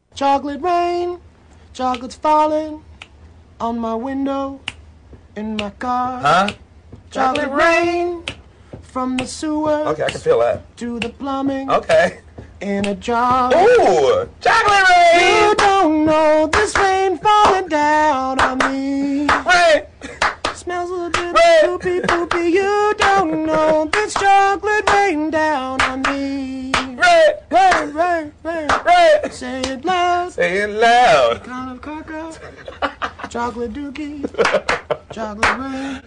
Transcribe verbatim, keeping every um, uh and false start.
Chocolate rain, chocolate's falling on my window, in my car. Huh? Chocolate, chocolate rain from the sewer. Okay, I can feel that. To the plumbing. Okay. In a jar. Ooh, chocolate rain. You don't know this rain falling down on me. Rain. Smells a bit poopy poopy. You don't know this chocolate rain down on me. Rain. Rain, rain, rain. Rain. Say it loud. Say it loud. Kind of cocoa. Chocolate dookie. Chocolate rain.